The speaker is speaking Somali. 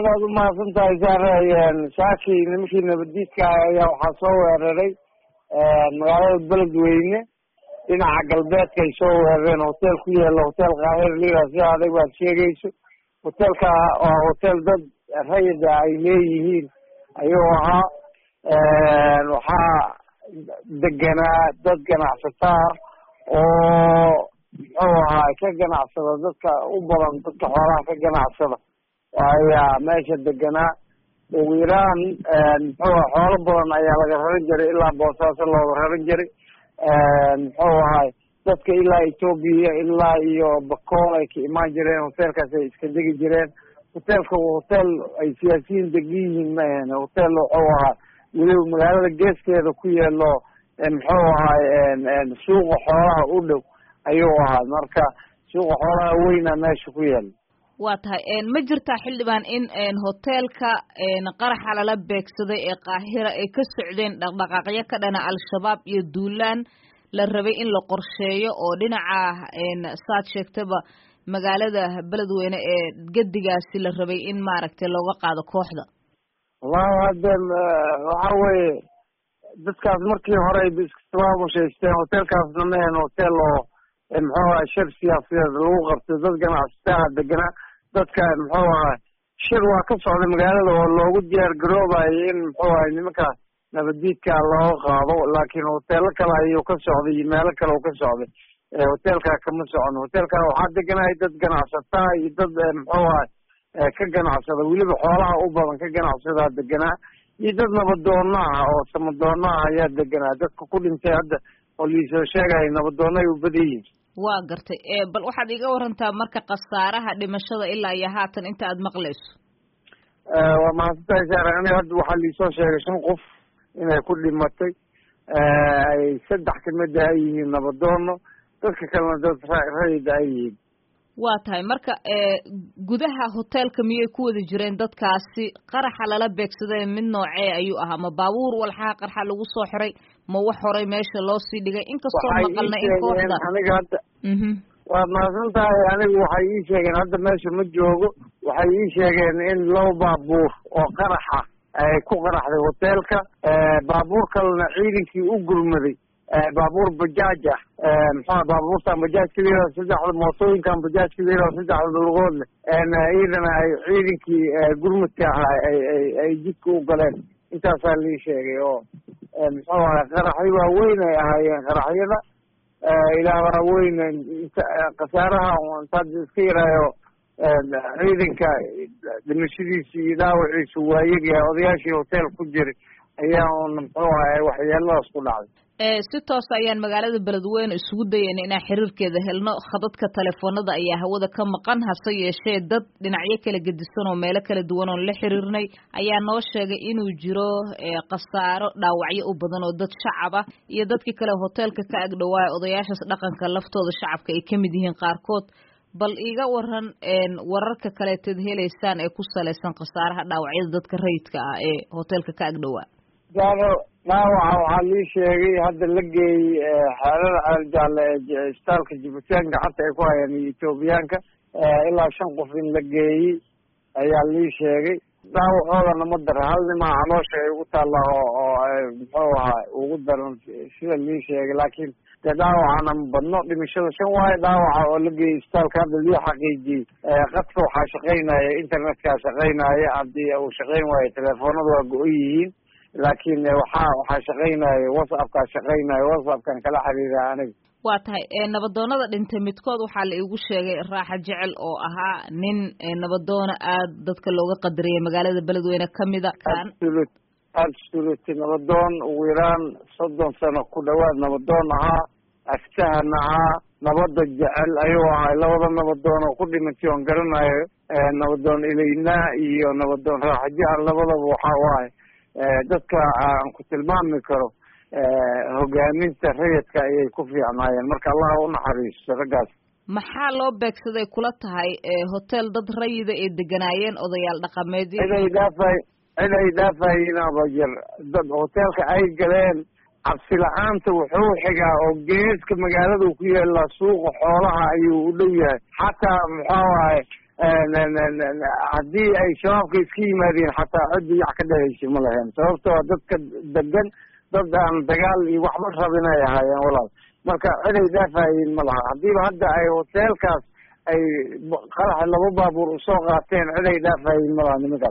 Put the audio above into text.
aad umahadsantahay saare saakii nimankii nabadiidka ayaa waxaa soo weeraray magaalada beledweyne dhinaca galbeedka ay soo weerareen hotel ku yaala hotel qaahir lira si adag baad sheegayso hotelka waa hotel dad rayida ay leeyihiin ayuu ahaa waxaa deganaa dad ganacsataa oo muxuu ahaa ka ganacsada dadka u badan dadka xoolaha ka ganacsada ayaa meesha deganaa ugu yaraan muxuu xoolo badan ayaa laga raran jiray ilaa boosaaso looga raran jiray muxuu ahay dadka ilaa Ethiopia ilaa iyo Bakool ay ka imaan jireen hotelkaas ay iska degi jireen hotelka waa hotel ay siyaasiyiin degiyihiin ma ahan hotel wuxuu ahaa weliba magaalada geeskeeda ku yaalo muxuu ahay suuqa xoolaha u dhow ayuu ahaa marka suuqa xoolaha weyna meesha ku yaalo waa tahay ma jirtaa xildhibaan in hotelka qaraxa lala beegsaday ee qaahira ay ka socdeen dhaqdhaqaaqyo ka dhana al-shabaab iyo duulaan la rabay in la qorsheeyo oo dhinaca saad sheegtaba magaalada beledweyne ee gedigaasi la rabay in maaragtay looga qaado kooxda wallahi hadda waxa weeye dadkaas markii hore ay iskasabaamushaysteen hotelkaasna ma ahan hotel oo muxuu ahaa shir siyaasadeed lagu qabtay dad ganacsataa deganaa dadka muxuu ahaa shir waa ka socday magaalada oo loogu diyaar garoobayo in muxuu ahay nimanka nabadiidka looga qaado laakiin hoteelo kale ayuu ka socday iyo meelo kale uu ka socday hotelka kama socon hotelka waxaa deganaya dad ganacsataa iyo dad muxuu ahay ka ganacsada weliba xoolaha u badan ka ganacsadaa deganaa iyo dad nabadoona ah oo samadoona ah ayaa deganaa dadka ku dhintay hadda oo liisoo sheegaya nabadoona ay u badan yihiin waa gartay bal waxaad iga warantaa marka khasaaraha dhimashada ilaa iyo haatan inta aad maqlayso waa mahadsantahay saare aniga hadda waxaa liisoo sheegay 5 qof inay ku dhimatay ay 3 kamid ay yihiin nabadoono dadka kalena dad rayida ay yihiin waa tahay marka gudaha hotelka miyay ku wada jireen dadkaasi qaraxa lala beegsaday mid noocee ayuu ahaa ma baabuur walxaha qarxa lagu soo xiray ma wax horay meesha loo sii dhigay inkastoo maqalna in kooxda aniga hadda waa mahadsantahay anigu waxay ii sheegeen hadda meesha ma joogo waxay ii sheegeen in 2 baabuur oo qaraxa ay ku qaraxday hotelka baabuur kalena ciidankii u gurmaday baabuur bajaaj ah maxaa baabuurta bajaajka leeyahay 3 mootooyinkan bajaajka leeyahay 3 lugood leh iyadana ay ciidankii gurmadka ahaa ay jidka u galeen intaasaa lii sheegay oo muxuu ahaa qaraxyo waaweyn ay ahaayeen qaraxyada ilaa waaweyn khasaaraha intaad iska yaraayo ciidanka dhimashadiisa iyo dhaawaciisa waa yagyahay odayaashii hotel ku jiray ayaa un muxuu ahaa waxyeeladaas ku dhacday si toos ayaan magaalada beledweyne isugu dayayna inaan xiriirkeeda helno khadadka telefoonada ayaa hawada ka maqan hase yeeshee dad dhinacyo kala gedisan oo meelo kala duwan oon la xiriirnay ayaa noo sheegay inuu jiro khasaaro dhaawacyo u badan oo dad shacab ah iyo dadkii kale hotelka ka agdhawaa odayaashaas dhaqanka laftooda shacabka ay ka mid yihiin qaarkood bal iga waran wararka kaleeteed helaysaan ee ku salaysan khasaaraha dhaawacyada dadka rayidka ah ee hotelka ka agdhawaa dhaawaca waxaa lii sheegay hadda la geeyey xeelada ceeljaale ee isbitaalka Djibouti gacanta ay ku hayaan Ethiopiaanka ilaa 5 qof in la geeyey ayaa lii sheegay dhaawacoodana ma dara hal nima caloosha ay ugu taallaa oo muxuu ahaa ugu daran sida lii sheegay laakiin dee dhaawacana ma badno dhimashada 5 waaye dhaawaca oo la geeyey isbitaalka hadda lii xaqiijiyey qadka waxaa shaqaynaya internetka shaqaynaya haddii uu shaqayn waayo telefoonada waa go-an yihiin laakiin waxaa shaqaynaya WhatsApp-ka shaqaynaya WhatsApp-kan kala xiriira aniga waa tahay nabadoonada dhintay midkood waxaa la igu sheegay raaxa jecel oo ahaa nin nabadoona aad dadka looga qadariyay magaalada beledweyne kamida absolute nabadoon ugu yaraan 30 sano ku dhawaad nabadoon ahaa aftahan ahaa nabada jecel ayuu ahaa 2 nabadoon oo ku dhimatay oon garanayo nabadoon ilayna iyo nabadoon raaxa jecel labadaba waxa waaye dadka aan ku tilmaami karo hogaaminta rayidka ayay ku fiicnaayeen marka Allah u naxariisto ragaas maxaa loo beegsaday kula tahay hotel dad rayida ee deganaayeen odayaal dhaqameed cid ay dhaafayeen abajar dad hotelka ay galeen cabsi la'aanta wuxuu xigaa oo geeska magaalada ku yaala suuqa xoolaha ayuu u dhow yahay xataa muxuu ahay haddii ay shabaabka iska yimaadeen xataa coddi yac ka dhehaysa ma lahayn, sababtoo dadka degan dad aan dagaal iyo waxba rabin ay ahaayeen walaal. marka ciday dhaafayeen ma laha. haddiiba hadda ay hoteelkaas ay qaraxa 2 baabuur usoo qaateen ciday dhaafayeen ma laha nimankaas.